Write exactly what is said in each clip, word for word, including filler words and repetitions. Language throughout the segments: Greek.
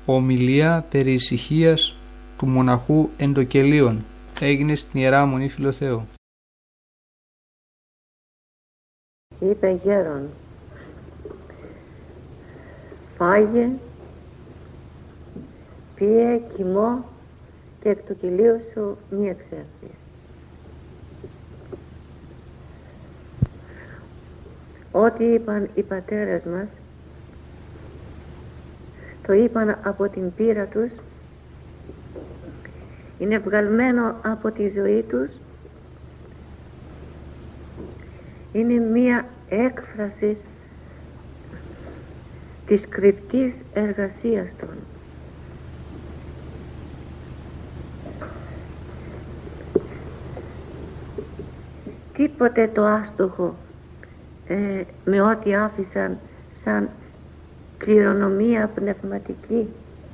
ομιλία περί ησυχίας του μοναχού Εντοκελίων. Έγινε στην Ιερά Μονή Φιλοθέου. Είπε γέρον, φάγε, πίε, κοιμό και εκ του κοιλίου σου μη εξέρθεις. Ό,τι είπαν οι πατέρες μας, το είπαν από την πείρα τους, είναι βγαλμένο από τη ζωή τους, είναι μία έκφραση της κρυπτής εργασίας των. Τίποτε το άστοχο ε, με ό,τι άφησαν σαν κληρονομία πνευματική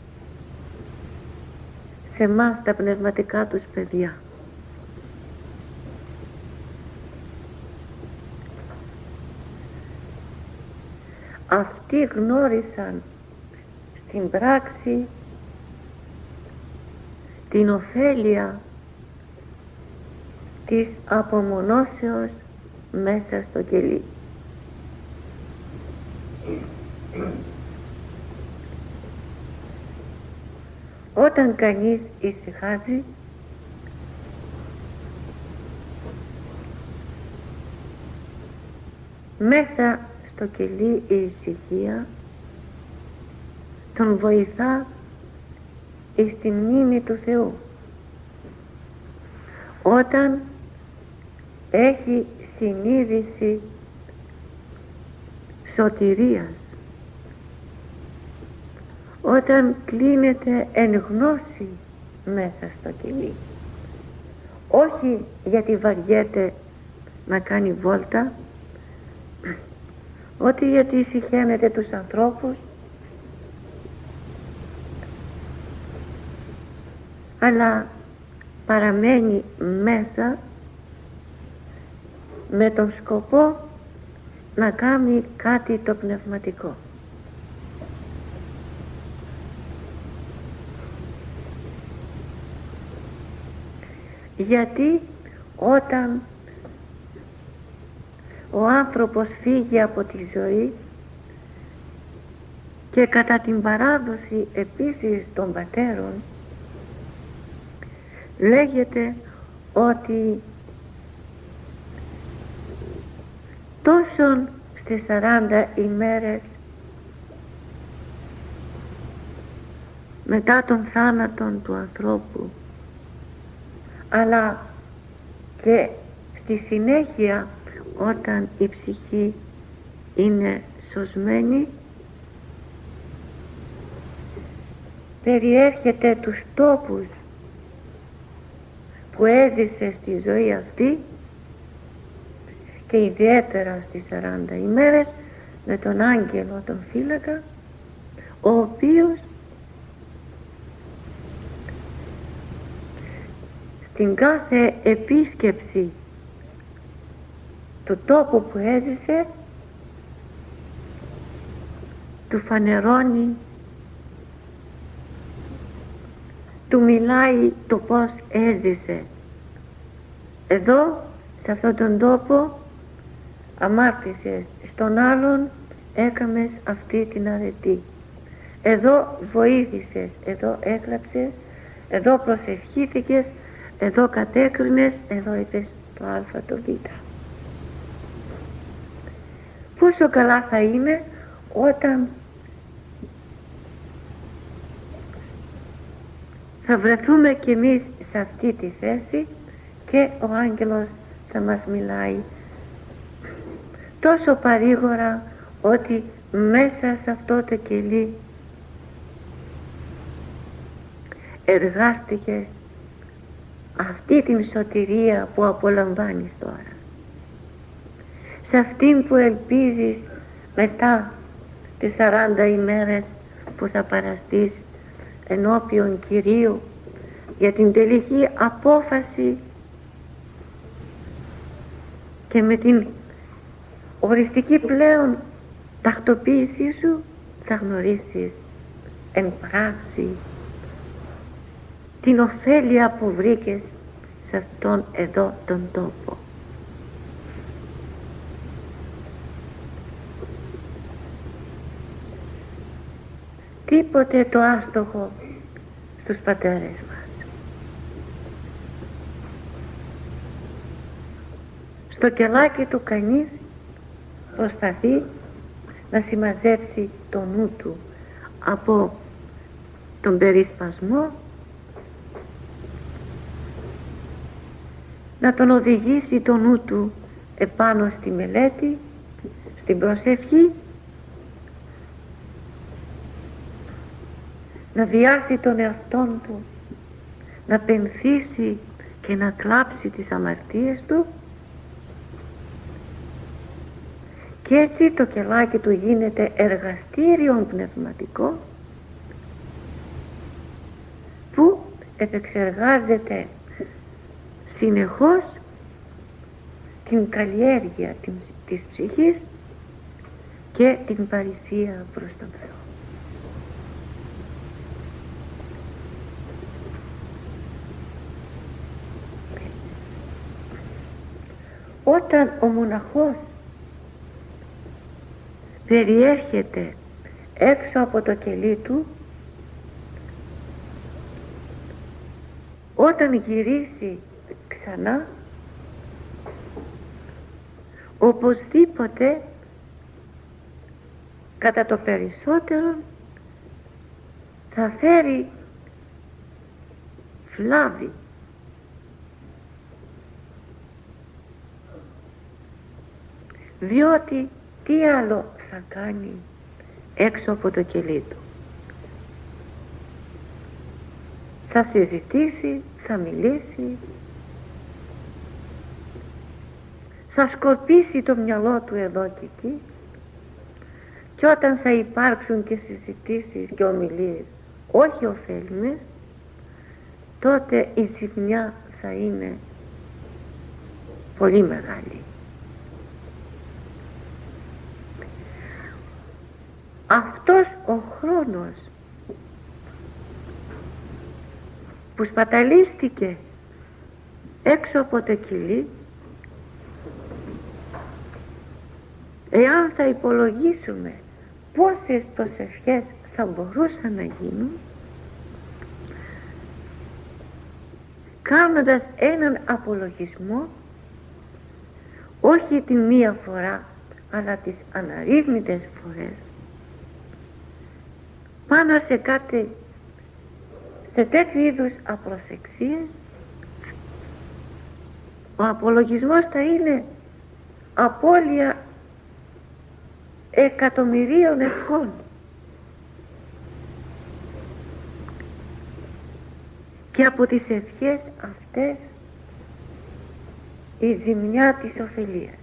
σε μας τα πνευματικά τους παιδιά. Αυτοί γνώρισαν στην πράξη την ωφέλεια της απομονώσεως μέσα στο κελί. Όταν κανείς ησυχάζει, μέσα στο κελί η ησυχία τον βοηθά εις τη μνήμη του Θεού. Όταν έχει συνείδηση σωτηρίας, όταν κλείνεται εν γνώση μέσα στο κελί, όχι γιατί βαριέται να κάνει βόλτα, όχι γιατί συχαίνεται τους ανθρώπους, αλλά παραμένει μέσα με τον σκοπό να κάνει κάτι το πνευματικό. Γιατί όταν ο άνθρωπος φύγει από τη ζωή και κατά την παράδοση επίσης των πατέρων λέγεται ότι τόσον στις σαράντα ημέρες μετά τον θάνατον του ανθρώπου, αλλά και στη συνέχεια όταν η ψυχή είναι σωσμένη, περιέρχεται τους τόπους που έζησε στη ζωή αυτή και ιδιαίτερα στις σαράντα ημέρες με τον άγγελο τον φύλακα, ο οποίος στην κάθε επίσκεψη του τόπου που έζησε του φανερώνει, του μιλάει το πως έζησε. Εδώ σε αυτόν τον τόπο αμάρτησες, στον άλλον έκαμες αυτή την αρετή, εδώ βοήθησες, εδώ έκλαψες, εδώ προσευχήθηκες, εδώ κατέκρινες, εδώ είπες το α το β. Πόσο καλά θα είναι όταν θα βρεθούμε κι εμείς σε αυτή τη θέση και ο άγγελος θα μας μιλάει τόσο παρήγορα ότι μέσα σε αυτό το κελί εργάστηκες αυτή την σωτηρία που απολαμβάνεις τώρα, σε αυτήν που ελπίζεις μετά τις σαράντα ημέρες που θα παραστείς ενώπιον Κυρίου για την τελική απόφαση και με την οριστική πλέον τακτοποίησή σου θα γνωρίσεις εν πράξη την ωφέλεια που βρήκες σε αυτόν εδώ τον τόπο. Τίποτε το άστοχο στους πατέρες μας. Στο κελάκι του κανείς προσπαθεί να συμμαζέψει το νου του από τον περισπασμό, να τον οδηγήσει το νου του επάνω στη μελέτη, στην προσευχή, να διάρθει τον εαυτόν του, να πενθήσει και να κλάψει τις αμαρτίες του, και έτσι το κελάκι του γίνεται εργαστήριο πνευματικό που επεξεργάζεται συνεχώς την καλλιέργεια της ψυχής και την παρησία προς τον Θεό. Όταν ο μοναχός περιέρχεται έξω από το κελί του, όταν γυρίσει ξανά, οπωσδήποτε κατά το περισσότερο θα φέρει φλάβη, διότι τι άλλο θα κάνει έξω από το κελί του? Θα συζητήσει, θα μιλήσει, θα σκορπίσει το μυαλό του εδώ και εκεί, και όταν θα υπάρξουν και συζητήσεις και ομιλίες όχι ωφέλιμες, τότε η ζημιά θα είναι πολύ μεγάλη. Αυτός ο χρόνος που σπαταλίστηκε έξω από το κελί, εάν θα υπολογίσουμε πόσες προσευχές θα μπορούσαν να γίνουν, κάνοντας έναν απολογισμό, όχι την μία φορά αλλά τις αναρρύθμιτες φορές, πάνω σε κάτι, σε τέτοιου είδους απροσεξίες, ο απολογισμός θα είναι απώλεια εκατομμυρίων ευχών. Και από τις ευχές αυτές η ζημιά της ωφελίας.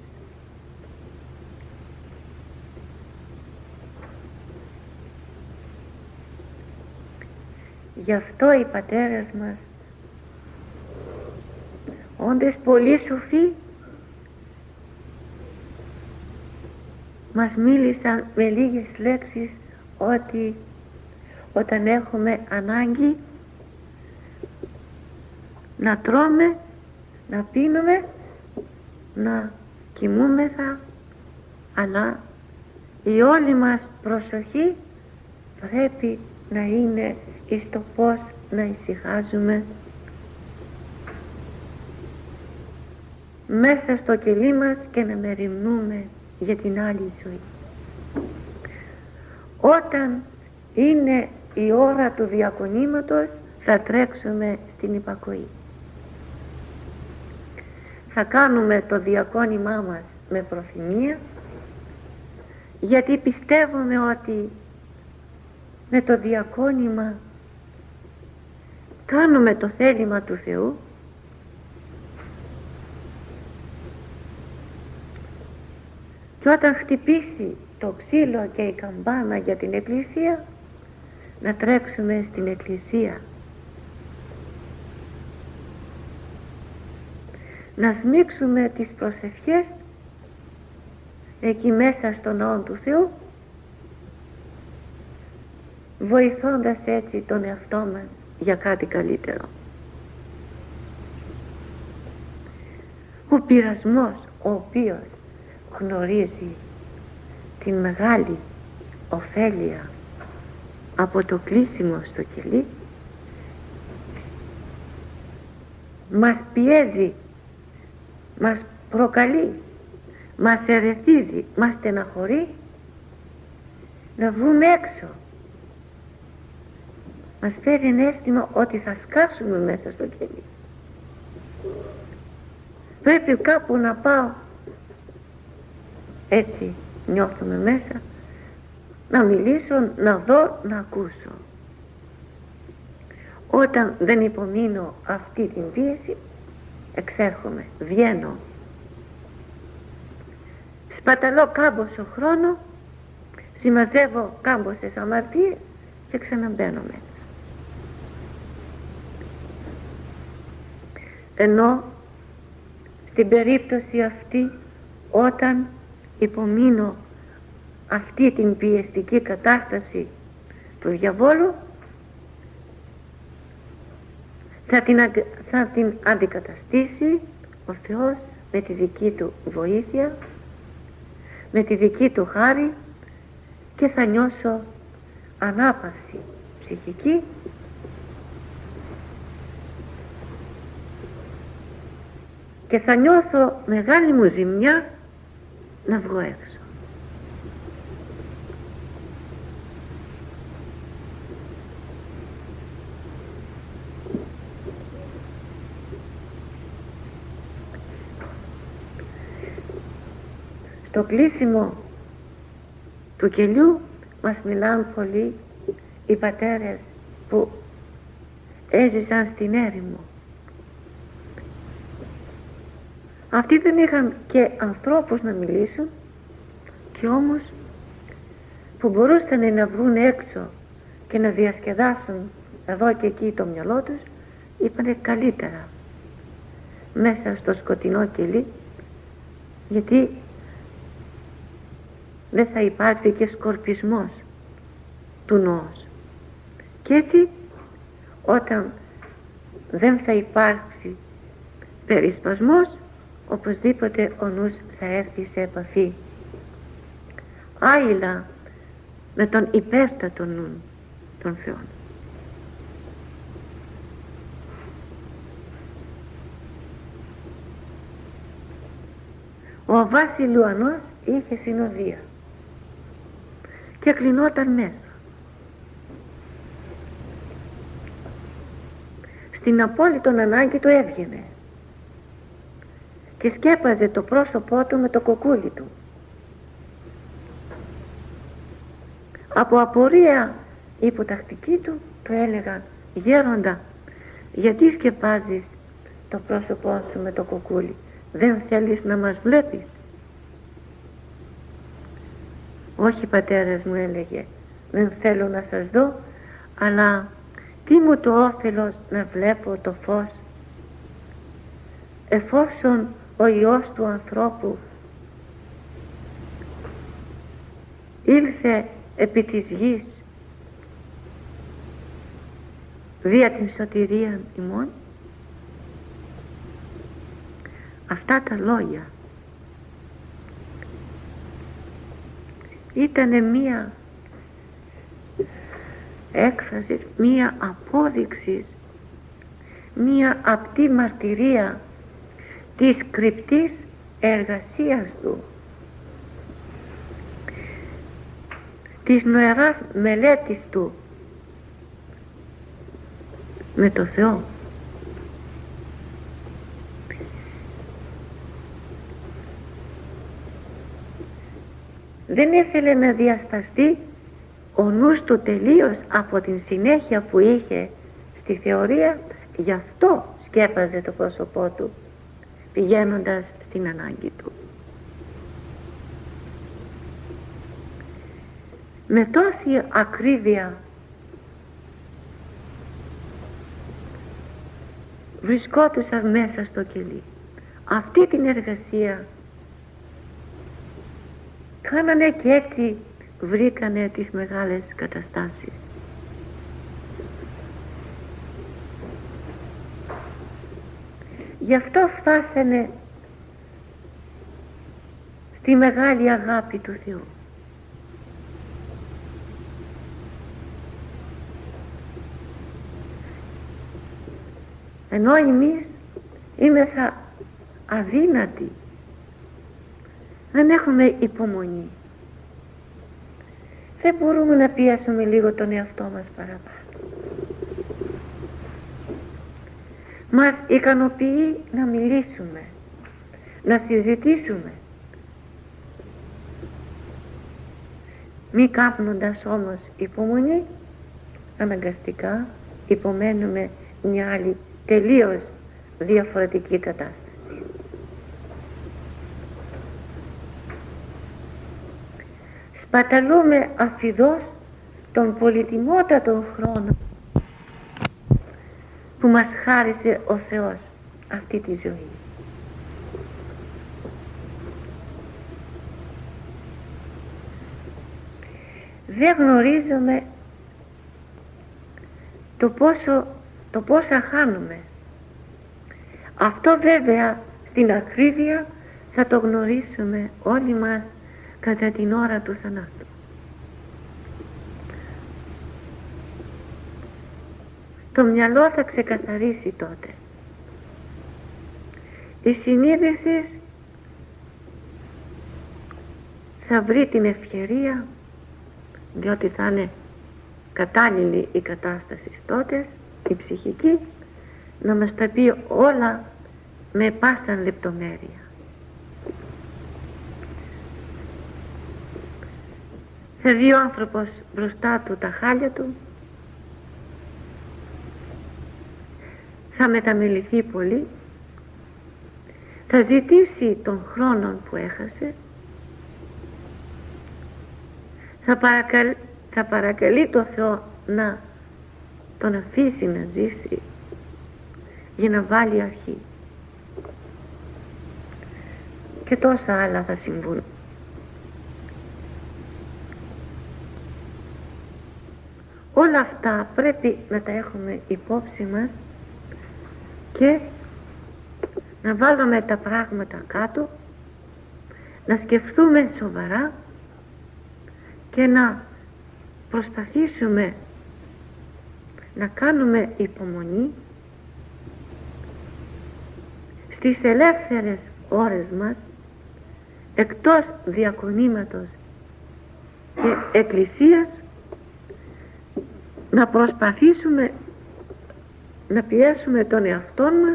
Γι' αυτό οι πατέρες μας, όντες πολύ σοφοί, μας μίλησαν με λίγες λέξεις ότι όταν έχουμε ανάγκη να τρώμε, να πίνουμε, να κοιμούμεθα, αλλά η όλη μας προσοχή πρέπει να είναι εις το πώς να ησυχάζουμε μέσα στο κελί μας και να μεριμνούμε για την άλλη ζωή. Όταν είναι η ώρα του διακονήματος, θα τρέξουμε στην υπακοή. Θα κάνουμε το διακόνημά μας με προθυμία, γιατί πιστεύουμε ότι με το διακόνημα κάνουμε το θέλημα του Θεού, και όταν χτυπήσει το ξύλο και η καμπάνα για την εκκλησία, να τρέξουμε στην εκκλησία, να σμίξουμε τις προσευχές εκεί μέσα στον ναό του Θεού, βοηθώντας έτσι τον εαυτό μας για κάτι καλύτερο. Ο πειρασμός, ο οποίος γνωρίζει την μεγάλη ωφέλεια από το κλείσιμο στο κελί, μας πιέζει, μας προκαλεί, μας ερεθίζει, μας στεναχωρεί να βγούμε έξω. Μας φέρει ένα αίσθημα ότι θα σκάσουμε μέσα στο κελί. Πρέπει κάπου να πάω, έτσι νιώθουμε μέσα, να μιλήσω, να δω, να ακούσω. Όταν δεν υπομείνω αυτή την πίεση, εξέρχομαι, βγαίνω, σπαταλώ κάμποσο χρόνο, συμμαζεύω κάμποσες αμαρτίες και ξαναμπαίνω μέσα. Ενώ στην περίπτωση αυτή, όταν υπομείνω αυτή την πιεστική κατάσταση του διαβόλου, θα την, θα την αντικαταστήσει ο Θεός με τη δική του βοήθεια, με τη δική του χάρη, και θα νιώσω ανάπαυση ψυχική και θα νιώθω μεγάλη μου ζημιά να βγω έξω. Στο κλείσιμο του κελιού μας μιλάνε πολύ οι πατέρες που έζησαν στην έρημο. Αυτοί δεν είχαν και ανθρώπους να μιλήσουν, και όμως που μπορούσαν να βγουν έξω και να διασκεδάσουν εδώ και εκεί το μυαλό τους, είπανε καλύτερα μέσα στο σκοτεινό κελί, γιατί δεν θα υπάρξει και σκορπισμός του νόος. Και έτσι, όταν δεν θα υπάρξει περισπασμός, οπωσδήποτε ο νους θα έρθει σε επαφή άειλα με τον υπέρτατο νου των Θεών. Ο Βασιλιουανός είχε συνοδεία και κλεινόταν μέσα. Στην απόλυτο ανάγκη του έβγαινε και σκέπαζε το πρόσωπό του με το κοκκούλι του. Από απορία η υποτακτική του του έλεγαν, γέροντα, γιατί σκεπάζεις το πρόσωπό σου με το κοκκούλι, δεν θέλεις να μας βλέπεις? Όχι πατέρας, μου έλεγε, δεν θέλω να σας δω, αλλά τι μου το όφελος να βλέπω το φως, εφόσον ο Υιός του ανθρώπου ήλθε επί της γης δια την σωτηρία ημών. Αυτά τα λόγια ήτανε μία έκφραση, μία απόδειξη, μία απτή μαρτυρία της κρυπτής εργασίας του, της νοεράς μελέτης του με το Θεό. Δεν ήθελε να διασπαστεί ο νους του τελείως από την συνέχεια που είχε στη θεωρία, γι' αυτό σκέπαζε το πρόσωπό του πηγαίνοντας στην ανάγκη του. Με τόση ακρίβεια βρισκόντουσαν μέσα στο κελί. Αυτή την εργασία κάνανε και έτσι βρήκανε τις μεγάλες καταστάσεις. Γι' αυτό φτάσανε στη μεγάλη αγάπη του Θεού. Ενώ εμείς είμεθα αδύνατοι, δεν έχουμε υπομονή, δεν μπορούμε να πιέσουμε λίγο τον εαυτό μας παραπάνω. Μας ικανοποιεί να μιλήσουμε, να συζητήσουμε, μη κάπνοντας όμως υπομονή, αναγκαστικά υπομένουμε μια άλλη τελείως διαφορετική κατάσταση. Σπαταλούμε αφιδώς τον πολυτιμότατο χρόνο που μας χάρισε ο Θεός αυτή τη ζωή. Δεν γνωρίζουμε το πόσο, το πόσα χάνουμε. Αυτό βέβαια στην ακρίβεια θα το γνωρίσουμε όλοι μας κατά την ώρα του θανάτου. Το μυαλό θα ξεκαθαρίσει τότε. Η συνείδηση θα βρει την ευκαιρία, διότι θα είναι κατάλληλη η κατάσταση τότε, η ψυχική, να μας τα πει όλα με πάσαν λεπτομέρεια. Θα δει ο άνθρωπος μπροστά του τα χάλια του, θα μεταμεληθεί πολύ, θα ζητήσει τον χρόνο που έχασε, θα, παρακαλ... θα παρακαλεί το Θεό να τον αφήσει να ζήσει για να βάλει αρχή. Και τόσα άλλα θα συμβούν. Όλα αυτά πρέπει να τα έχουμε υπόψη μας και να βάλουμε τα πράγματα κάτω, να σκεφτούμε σοβαρά και να προσπαθήσουμε να κάνουμε υπομονή στις ελεύθερες ώρες μας, εκτός διακονήματος και εκκλησίας, να προσπαθήσουμε να πιέσουμε τον εαυτό μας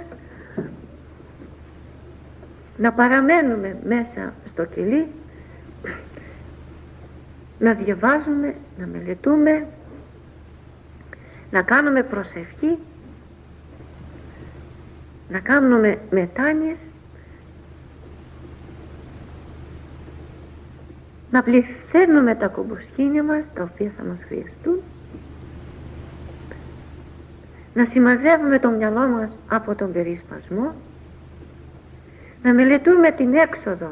να παραμένουμε μέσα στο κελί, να διαβάζουμε, να μελετούμε, να κάνουμε προσευχή, να κάνουμε μετάνοιες, να πληθαίνουμε τα κομποσκήνια μας, τα οποία θα μας χρειαστούν, να συμμαζεύουμε το μυαλό μας από τον περισπασμό, να μελετούμε την έξοδο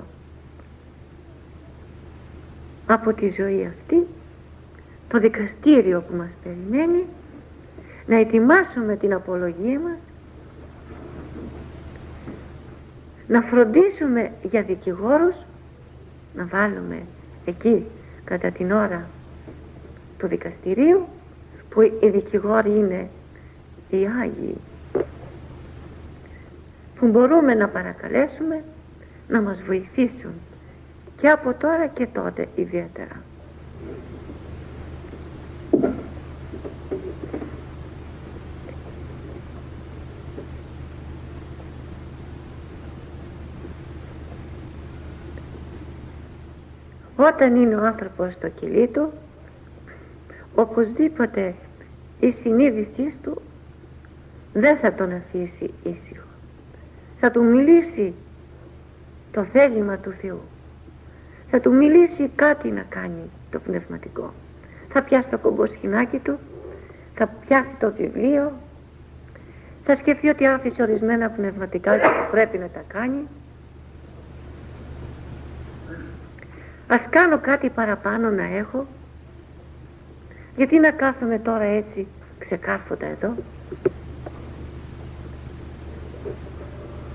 από τη ζωή αυτή, το δικαστήριο που μας περιμένει, να ετοιμάσουμε την απολογία μας, να φροντίσουμε για δικηγόρους, να βάλουμε εκεί κατά την ώρα του δικαστηρίου, που οι δικηγόροι είναι οι Άγιοι, που μπορούμε να παρακαλέσουμε να μας βοηθήσουν και από τώρα και τότε ιδιαίτερα. Όταν είναι ο άνθρωπος στο κελί του, οπωσδήποτε η συνείδησή του δεν θα τον αφήσει ήσυχο. Θα του μιλήσει το θέλημα του Θεού. Θα του μιλήσει κάτι να κάνει το πνευματικό. Θα πιάσει το κομποσχοινάκι του, θα πιάσει το βιβλίο, θα σκεφτεί ότι άφησε ορισμένα πνευματικά και πρέπει να τα κάνει. Ας κάνω κάτι παραπάνω να έχω, γιατί να κάθομαι τώρα έτσι ξεκάρφωτα εδώ.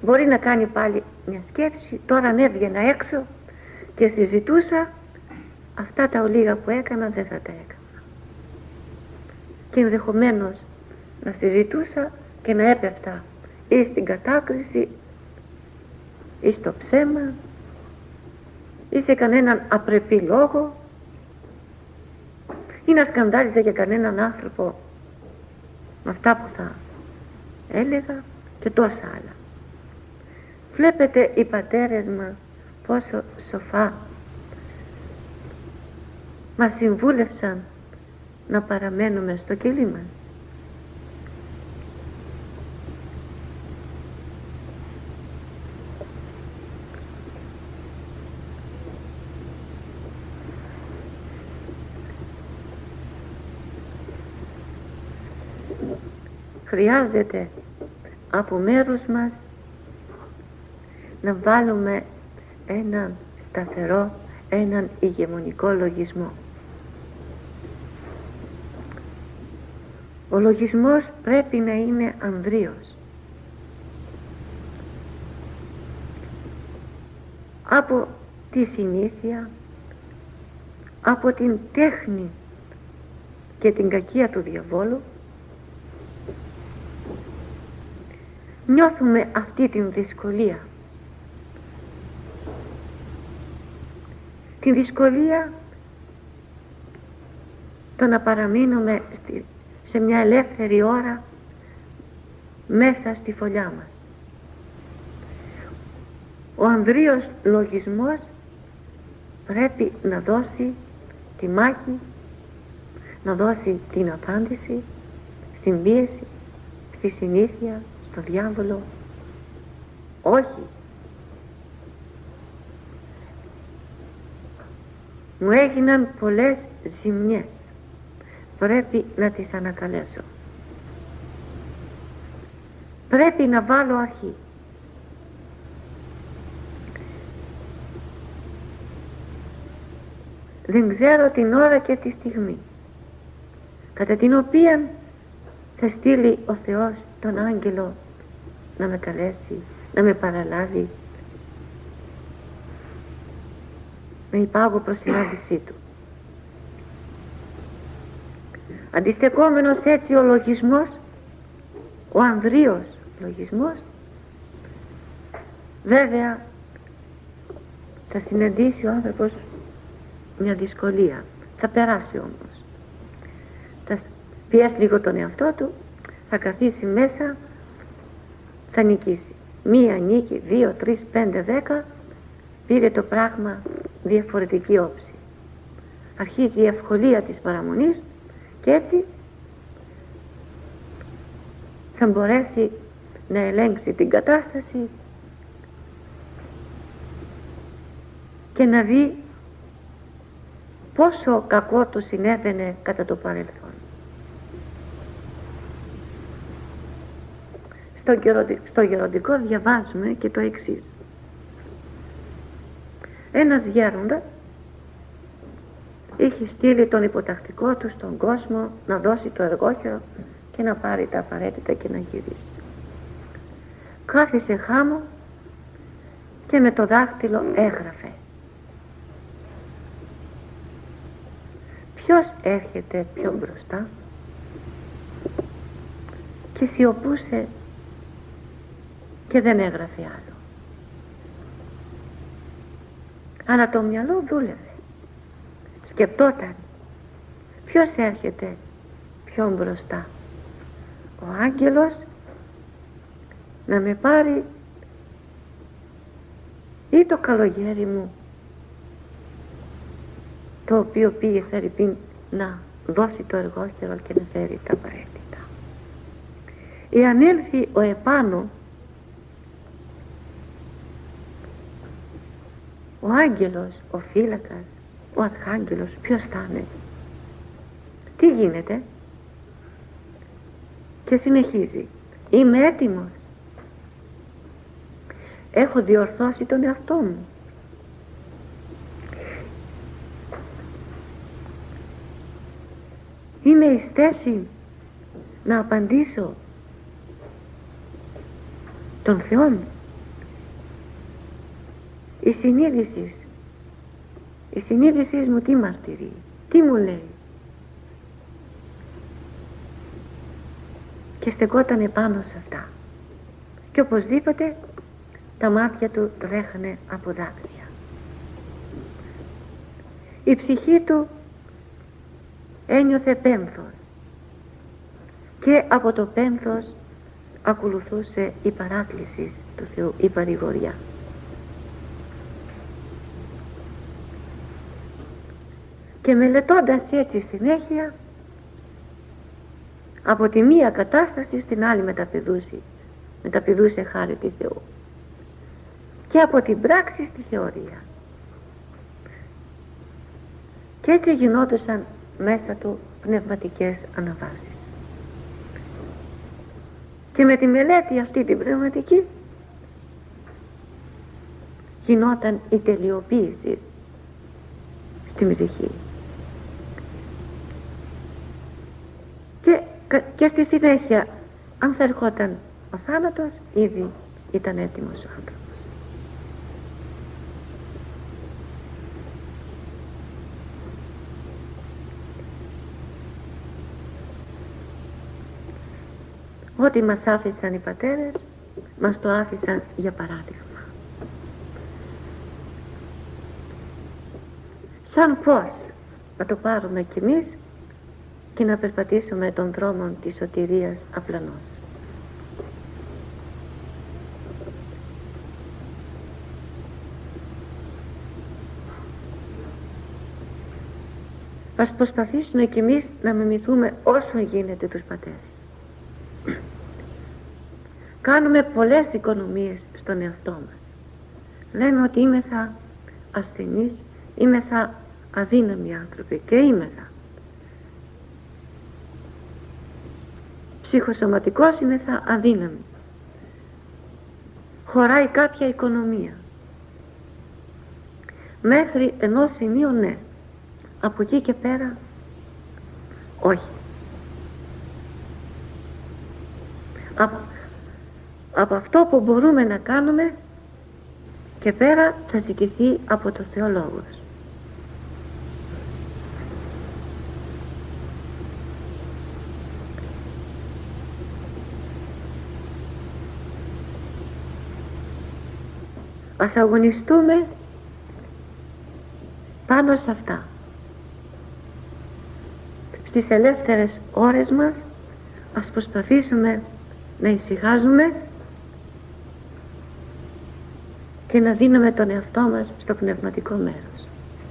μπορεί να κάνει πάλι μια σκέψη. Τώρα αν έβγαινα έξω και συζητούσα, αυτά τα ολίγα που έκανα δεν θα τα έκανα, και ενδεχομένως να συζητούσα και να έπεφτα ή στην κατάκριση ή στο ψέμα ή σε κανέναν απρεπή λόγο, ή να σκανδάλιζα για κανέναν άνθρωπο με αυτά που θα έλεγα και τόσα άλλα. Βλέπετε οι πατέρες μας πόσο σοφά μας συμβούλευσαν να παραμένουμε στο κελί μας. Χρειάζεται από μέρους μας να βάλουμε έναν σταθερό, έναν ηγεμονικό λογισμό. Ο λογισμός πρέπει να είναι ανδρείος. Από τη συνήθεια, από την τέχνη και την κακία του διαβόλου, νιώθουμε αυτή την δυσκολία. Την δυσκολία το να παραμείνουμε στη, σε μια ελεύθερη ώρα μέσα στη φωλιά μας. Ο ανδρείος λογισμός πρέπει να δώσει τη μάχη, να δώσει την απάντηση στην πίεση, στη συνήθεια, στο διάβολο. Όχι. Μου έγιναν πολλές ζημιές, πρέπει να τις ανακαλέσω, πρέπει να βάλω αρχή. Δεν ξέρω την ώρα και τη στιγμή κατά την οποία θα στείλει ο Θεός τον άγγελο να με καλέσει, να με παραλάβει, να υπάγω προς συνάντησή του. Αντιστεκόμενος έτσι ο λογισμός, ο ανδρείος λογισμός, βέβαια θα συναντήσει ο άνθρωπος μια δυσκολία, θα περάσει όμως, θα πιέσει λίγο τον εαυτό του, θα καθίσει μέσα, θα νικήσει. Μία νίκη, δύο, τρεις, πέντε, δέκα, πήρε το πράγμα διαφορετική όψη. Αρχίζει η ευκολία της παραμονής και έτσι θα μπορέσει να ελέγξει την κατάσταση και να δει πόσο κακό του συνέβαινε κατά το παρελθόν. Στο, στο γεροντικό διαβάζουμε και το εξής. Ένας γέροντας είχε στείλει τον υποτακτικό του στον κόσμο να δώσει το εργόχειρο και να πάρει τα απαραίτητα και να γυρίσει. Κάθισε χάμω και με το δάχτυλο έγραφε. Ποιος έρχεται πιο μπροστά, και σιωπούσε και δεν έγραφε άλλο. Αλλά το μυαλό δούλευε. Σκεπτόταν ποιος έρχεται πιο μπροστά. Ο άγγελος να με πάρει ή το καλογέρι μου, το οποίο πήγε φερειπίν να δώσει το εργόχειρο και να φέρει τα απαραίτητα. Εάν έλθει ο επάνω, ο άγγελος, ο φύλακας, ο αρχάγγελος, ποιος θα είναι, τι γίνεται? Και συνεχίζει. Είμαι έτοιμος, έχω διορθώσει τον εαυτό μου, είμαι εις θέση να απαντήσω τον Θεό μου. συνείδησης. Η συνείδησή μου τι μαρτυρεί, τι μου λέει. Και στεκότανε πάνω σε αυτά. Και οπωσδήποτε τα μάτια του τρέχανε από δάκρυα. Η ψυχή του ένιωθε πένθος. Και από το πένθος ακολουθούσε η παράκληση του Θεού, η παρηγοριά. Και μελετώντας έτσι συνέχεια, από τη μία κατάσταση στην άλλη μεταπηδούσε, μεταπηδούσε χάρη του Θεού. Και από την πράξη στη θεωρία. Και έτσι γινόντουσαν μέσα του πνευματικές αναβάσεις. Και με τη μελέτη αυτή την πνευματική γινόταν η τελειοποίηση στη ψυχή. Και, και στη συνέχεια, αν θα ερχόταν ο θάνατος, ήδη ήταν έτοιμος ο άνθρωπος. Ό,τι μας άφησαν οι πατέρες, μας το άφησαν για παράδειγμα. Σαν φως να το πάρουμε κι εμείς και να περπατήσουμε τον δρόμο της σωτηρίας απλανώς. Ας προσπαθήσουμε κι εμείς να μιμηθούμε όσο γίνεται τους πατέρες. Κάνουμε πολλές οικονομίες στον εαυτό μας. Λέμε ότι είμεθα ασθενείς, είμεθα αδύναμοι άνθρωποι, και είμεθα. Ψυχοσωματικός είμεθα αδύναμοι. Χωράει κάποια οικονομία. Μέχρι ενός σημείου ναι. Από εκεί και πέρα όχι. Από, από αυτό που μπορούμε να κάνουμε και πέρα θα ζητηθεί από το Θεό λόγος. Ας αγωνιστούμε πάνω σε αυτά. Στις ελεύθερες ώρες μας ας προσπαθήσουμε να ησυχάζουμε και να δίνουμε τον εαυτό μας στο πνευματικό μέρος.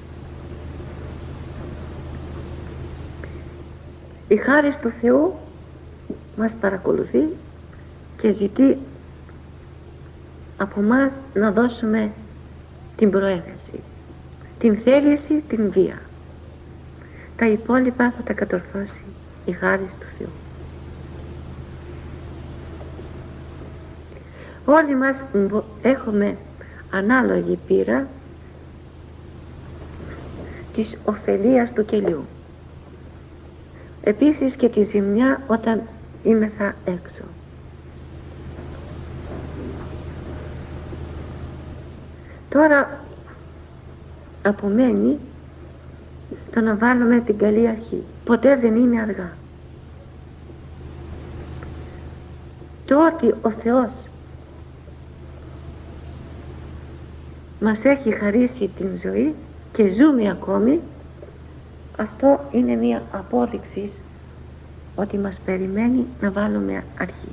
Η χάρις του Θεού μας παρακολουθεί και ζητεί από μας να δώσουμε την προαίρεση, την θέληση, την βία. Τα υπόλοιπα θα τα κατορθώσει η χάρις του Θεού. Όλοι μας έχουμε ανάλογη πείρα της ωφελίας του κελιού. Επίσης και τη ζημιά όταν είμεθα έξω. Τώρα απομένει το να βάλουμε την καλή αρχή. Ποτέ δεν είναι αργά. Το ότι ο Θεός μας έχει χαρίσει την ζωή και ζούμε ακόμη, αυτό είναι μία απόδειξη ότι μας περιμένει να βάλουμε αρχή.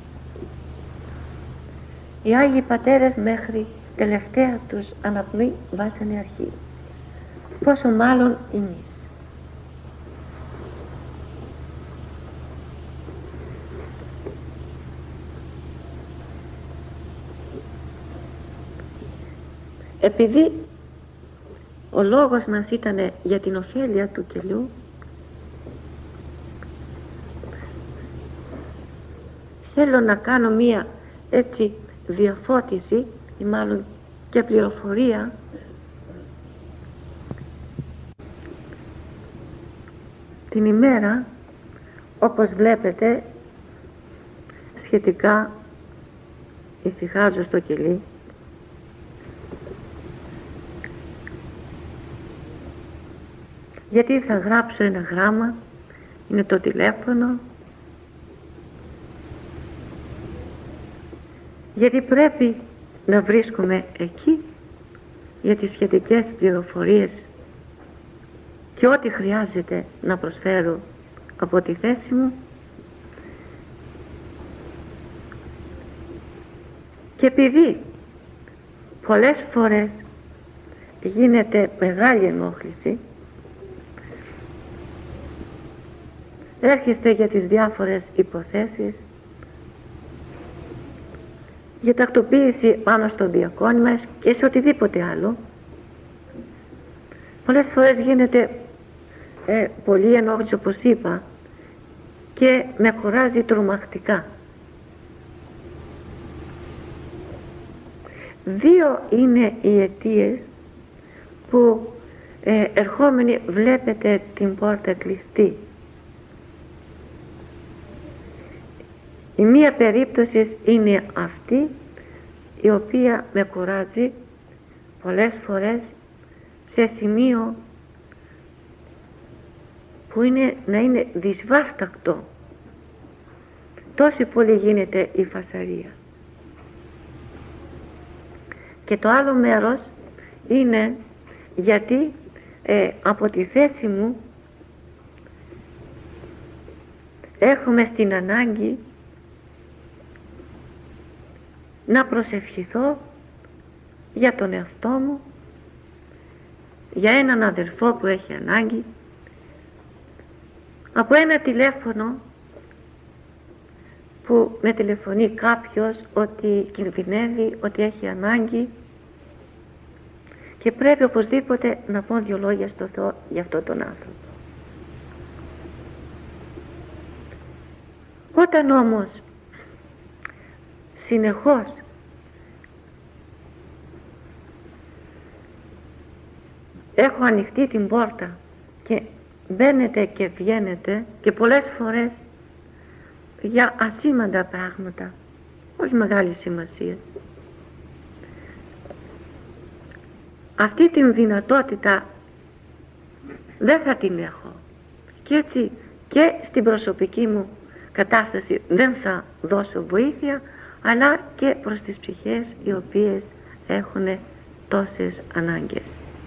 Οι Άγιοι Πατέρες μέχρι τελευταία τους αναπνοή βάσανε αρχή. Πόσο μάλλον εμείς. Επειδή ο λόγος μας ήταν για την ωφέλεια του κελιού, θέλω να κάνω μία έτσι διαφώτιση ή μάλλον και πληροφορία την ημέρα, όπως βλέπετε, σχετικά ησυχάζω στο κελί. γιατί θα γράψω ένα γράμμα, είναι το τηλέφωνο, γιατί πρέπει να βρίσκομαι εκεί για τις σχετικές πληροφορίες και ό,τι χρειάζεται να προσφέρω από τη θέση μου. Και επειδή πολλές φορές γίνεται μεγάλη ενόχληση, έρχεστε για τις διάφορες υποθέσεις, για τακτοποίηση πάνω στο διακόνημα και σε οτιδήποτε άλλο, πολλές φορές γίνεται ε, πολύ ενόχληση, όπως είπα, και με κουράζει τρομακτικά. Δύο είναι οι αιτίες που ε, ερχόμενοι βλέπετε την πόρτα κλειστή. Η μία περίπτωση είναι αυτή η οποία με κουράζει πολλές φορές σε σημείο που είναι να είναι δυσβάστακτο. Τόσο πολύ γίνεται η φασαρία. Και το άλλο μέρος είναι γιατί ε, από τη θέση μου έχουμε στην ανάγκη να προσευχηθώ για τον εαυτό μου, για έναν αδερφό που έχει ανάγκη, από ένα τηλέφωνο που με τηλεφωνεί κάποιος ότι κινδυνεύει, ότι έχει ανάγκη, και πρέπει οπωσδήποτε να πω δύο λόγια στο Θεό για αυτόν τον άνθρωπο. Όταν όμως συνεχώς έχω ανοιχτεί την πόρτα και μπαίνετε και βγαίνετε, και πολλές φορές για ασήμαντα πράγματα, όχι μεγάλη σημασία, αυτή την δυνατότητα δεν θα την έχω, και έτσι και στην προσωπική μου κατάσταση δεν θα δώσω βοήθεια, αλλά και προς τις ψυχές οι οποίες έχουν τόσες ανάγκες.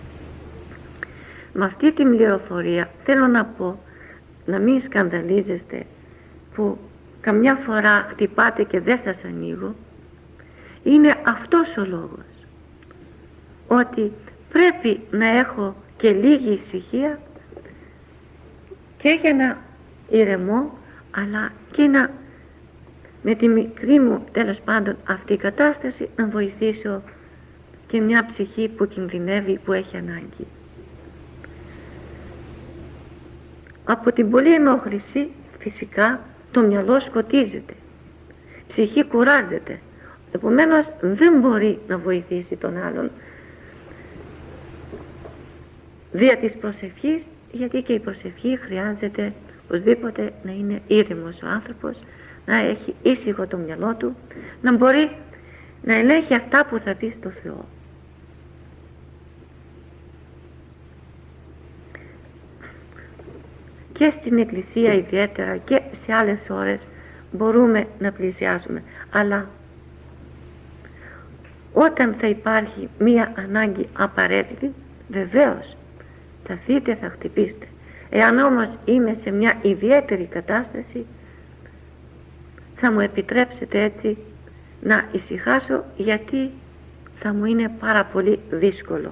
Με αυτή την πληροφορία θέλω να πω, να μην σκανδαλίζεστε που καμιά φορά χτυπάτε και δεν σας ανοίγω. Είναι αυτός ο λόγος, ότι πρέπει να έχω και λίγη ησυχία και για να ηρεμώ, αλλά και να με τη μικρή μου τέλος πάντων αυτή η κατάσταση να βοηθήσω και μια ψυχή που κινδυνεύει, που έχει ανάγκη. Από την πολλή ενόχληση φυσικά το μυαλό σκοτίζεται, η ψυχή κουράζεται, επομένως δεν μπορεί να βοηθήσει τον άλλον δια της προσευχής, γιατί και η προσευχή χρειάζεται οπωσδήποτε να είναι ήρεμος ο άνθρωπος, να έχει ήσυχο το μυαλό του, να μπορεί να ελέγχει αυτά που θα πει στο Θεό. Και στην Εκκλησία ιδιαίτερα και σε άλλες ώρες μπορούμε να πλησιάσουμε, αλλά όταν θα υπάρχει μία ανάγκη απαραίτητη, βεβαίως θα θείτε, θα χτυπήσετε. Εάν όμως είμαι σε μια ιδιαίτερη κατάσταση, θα μου επιτρέψετε έτσι να ησυχάσω, γιατί θα μου είναι πάρα πολύ δύσκολο.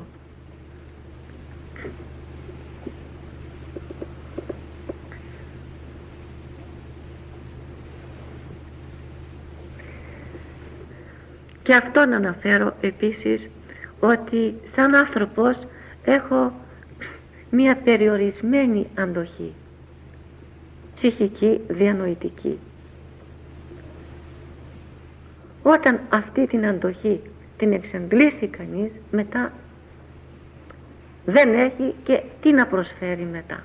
Και αυτό να αναφέρω επίσης, ότι σαν άνθρωπος έχω μία περιορισμένη αντοχή, ψυχική, διανοητική. Όταν αυτή την αντοχή την εξαντλήσει κανείς, μετά δεν έχει και τι να προσφέρει μετά.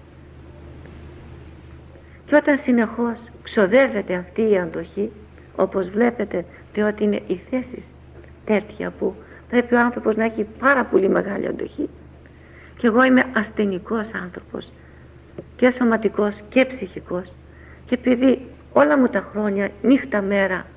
Και όταν συνεχώς ξοδεύεται αυτή η αντοχή, όπως βλέπετε, διότι είναι η θέση τέτοια που πρέπει ο άνθρωπος να έχει πάρα πολύ μεγάλη αντοχή, και και εγώ είμαι ασθενικός άνθρωπος, και σωματικός και ψυχικός, και επειδή όλα μου τα χρόνια νύχτα μέρα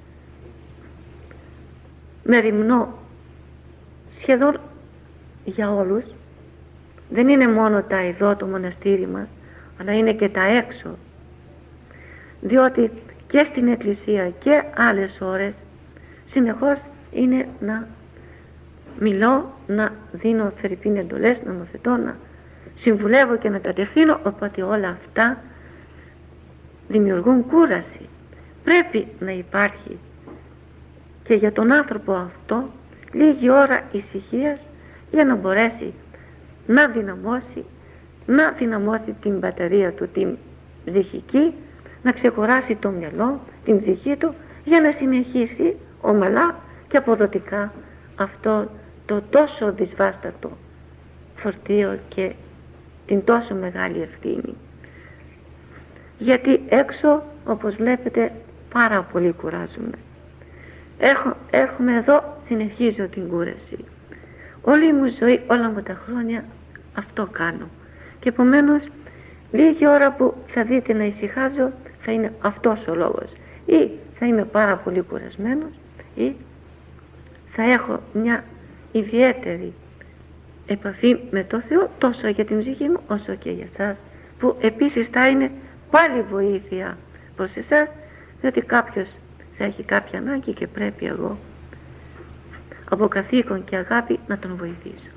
μεριμνώ σχεδόν για όλους, δεν είναι μόνο τα εδώ το μοναστήρι μας, αλλά είναι και τα έξω, διότι και στην εκκλησία και άλλες ώρες συνεχώς είναι να μιλώ, να δίνω φερειπίν εντολές, να νομοθετώ, να συμβουλεύω και να τα τευθύνω, οπότε όλα αυτά δημιουργούν κούραση. Πρέπει να υπάρχει και για τον άνθρωπο αυτό λίγη ώρα ησυχίας για να μπορέσει να δυναμώσει να δυναμώσει την μπαταρία του, την ψυχική, να ξεκουράσει το μυαλό, την ψυχή του, για να συνεχίσει ομαλά και αποδοτικά αυτό το τόσο δυσβάστατο φορτίο και την τόσο μεγάλη ευθύνη. Γιατί έξω, όπως βλέπετε, πάρα πολύ κουράζουμε. Έχω, έχουμε εδώ, συνεχίζω την κούραση. Όλη μου ζωή, όλα μου τα χρόνια αυτό κάνω. Και επομένως λίγη ώρα που θα δείτε να ησυχάζω θα είναι αυτός ο λόγος. Ή θα είμαι πάρα πολύ κουρασμένος, ή θα έχω μια ιδιαίτερη επαφή με το Θεό, τόσο για την ψυχή μου όσο και για εσάς, που επίσης θα είναι πάλι βοήθεια προς εσάς, διότι κάποιος θα έχει κάποια ανάγκη και πρέπει εγώ από καθήκον και αγάπη να τον βοηθήσω.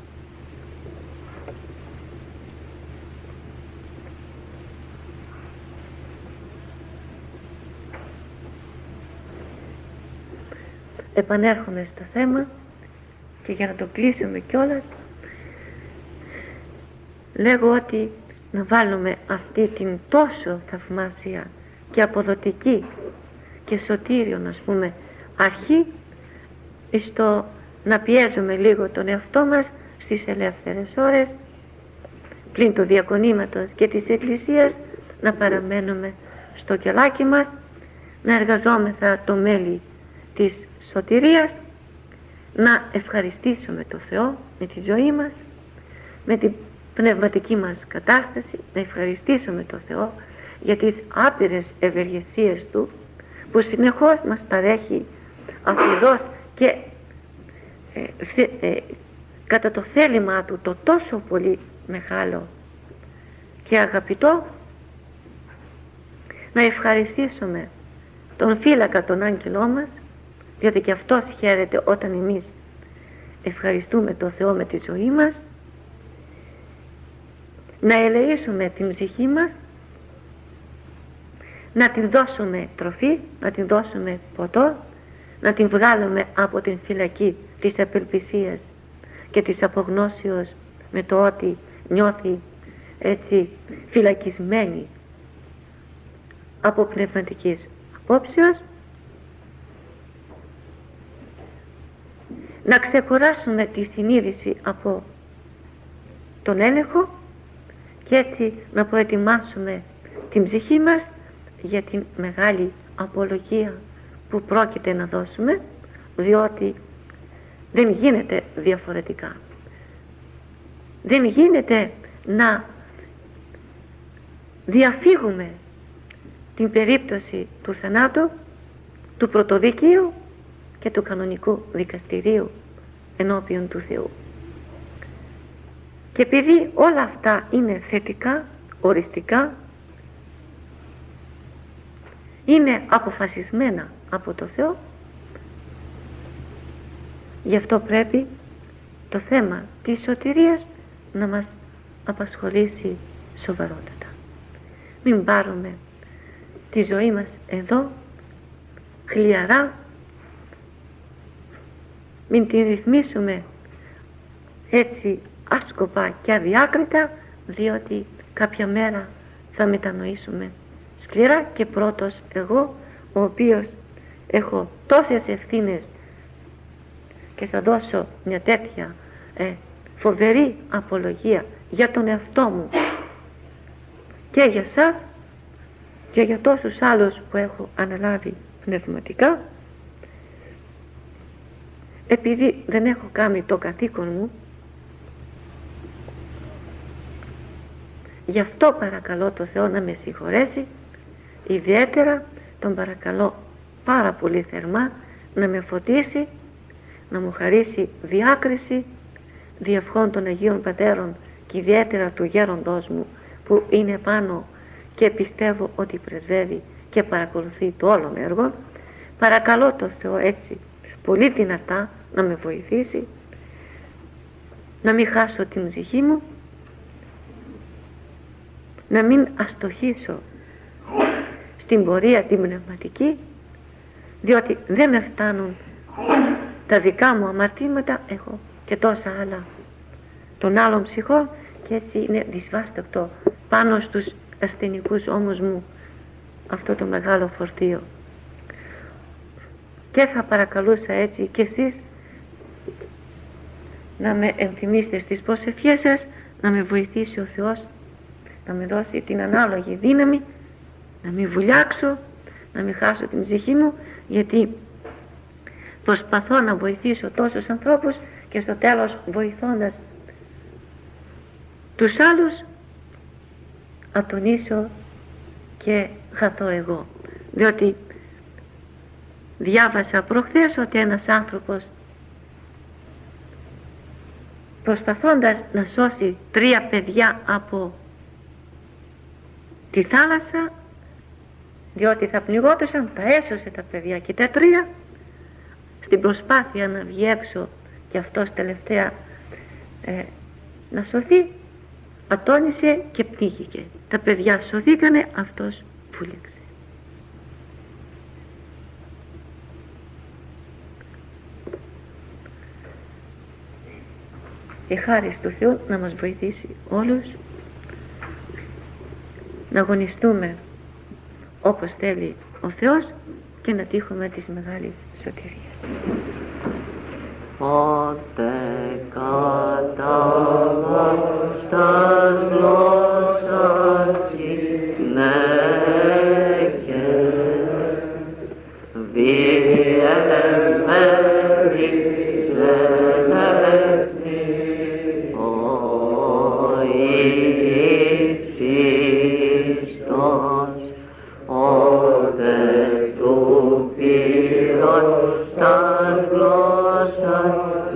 Επανέρχομαι στο θέμα και για να το κλείσουμε κιόλας λέγω ότι να βάλουμε αυτή την τόσο θαυμάσια και αποδοτική και σωτήριον, ας πούμε, αρχή στο να πιέζουμε λίγο τον εαυτό μας στις ελεύθερες ώρες πλην του διακονήματος και της Εκκλησίας, να παραμένουμε στο κελάκι μας, να εργαζόμεθα το μέλι της σωτηρίας, να ευχαριστήσουμε το Θεό με τη ζωή μας, με την πνευματική μας κατάσταση, να ευχαριστήσουμε το Θεό για τις άπειρες ευεργεσίες Του που συνεχώς μας παρέχει αφιδώς και ε, θε, ε, κατά το θέλημά Του το τόσο πολύ μεγάλο και αγαπητό. Να ευχαριστήσουμε τον φύλακα, τον άγγελό μας, διότι και αυτός χαίρεται όταν εμείς ευχαριστούμε τον Θεό με τη ζωή μας. Να ελεήσουμε την ψυχή μας, να την δώσουμε τροφή, να την δώσουμε ποτό, να την βγάλουμε από την φυλακή της απελπισίας και της απογνώσεως με το ότι νιώθει έτσι φυλακισμένη από πνευματικής απόψεως. Να ξεκουράσουμε τη συνείδηση από τον έλεγχο και έτσι να προετοιμάσουμε την ψυχή μας για την μεγάλη απολογία που πρόκειται να δώσουμε, διότι δεν γίνεται διαφορετικά. Δεν γίνεται να διαφύγουμε την περίπτωση του θανάτου, του πρωτοδικείου και του κανονικού δικαστηρίου ενώπιον του Θεού. Και επειδή όλα αυτά είναι θετικά, οριστικά, είναι αποφασισμένα από το Θεό, γι' αυτό πρέπει το θέμα της σωτηρίας να μας απασχολήσει σοβαρότατα. Μην πάρουμε τη ζωή μας εδώ χλιαρά, μην την ρυθμίσουμε έτσι άσκοπα και αδιάκριτα, διότι κάποια μέρα θα μετανοήσουμε σκληρά, και πρώτος εγώ, ο οποίος έχω τόσες ευθύνες και θα δώσω μια τέτοια ε, φοβερή απολογία για τον εαυτό μου και για σας και για τόσους άλλους που έχω αναλάβει πνευματικά, επειδή δεν έχω κάνει το καθήκον μου, Γι' αυτό παρακαλώ το Θεό να με συγχωρέσει, ιδιαίτερα τον παρακαλώ πάρα πολύ θερμά να με φωτίσει, να μου χαρίσει διάκριση, διευχών των Αγίων Πατέρων και ιδιαίτερα του γέροντός μου που είναι πάνω και πιστεύω ότι πρεσβεύει και παρακολουθεί το όλο έργο. Παρακαλώ το Θεό έτσι πολύ δυνατά να με βοηθήσει, να μην χάσω την ψυχή μου, να μην αστοχήσω στην πορεία την πνευματική, διότι δεν με φτάνουν τα δικά μου αμαρτήματα, έχω και τόσα άλλα των άλλων ψυχών και έτσι είναι δυσβάστακτο πάνω στους ασθενικούς ώμους μου αυτό το μεγάλο φορτίο. Και θα παρακαλούσα έτσι και εσείς να με ενθυμίσετε στις προσευχές σας, να με βοηθήσει ο Θεός, να με δώσει την ανάλογη δύναμη, να μην βουλιάξω, να μην χάσω την ψυχή μου, γιατί προσπαθώ να βοηθήσω τόσους ανθρώπους και στο τέλος βοηθώντας τους άλλους ατονίσω και χαθώ εγώ. Διότι διάβασα προχθές ότι ένας άνθρωπος προσπαθώντας να σώσει τρία παιδιά από τη θάλασσα, διότι θα πνιγόντουσαν, τα έσωσε τα παιδιά και τα τρία, στην προσπάθεια να βγει έξω και αυτός τελευταία ε, να σωθεί, ατόνισε και πνίγηκε. Τα παιδιά σωθήκανε, αυτός βούλεξε. Η χάρις του Θεού να μας βοηθήσει όλους να αγωνιστούμε όπως θέλει ο Θεός και να τύχουμε της μεγάλης σωτηρίας. Ότε καταβάστας γλώσσας γυναίκες διεμέριζενεθνή ο ύψιστος ότε του πύρος τας γλώσσας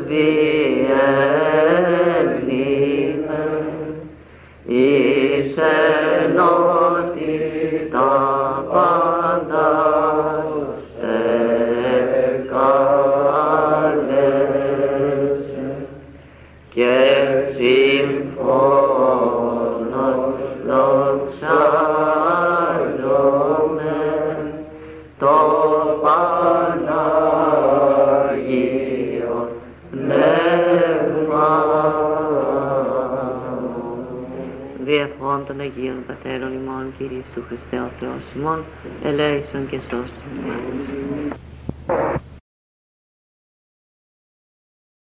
διένυμε εις ενότητα πάντα εκάλεσε και συμφώνος δοξάζομαι το Παναγίο Πνεύμα. Διευχών των Αγίων Πατέρων ημών, Κύριε Ιησού Χριστέ ο Θεός ημών, ελέησον και σώσον.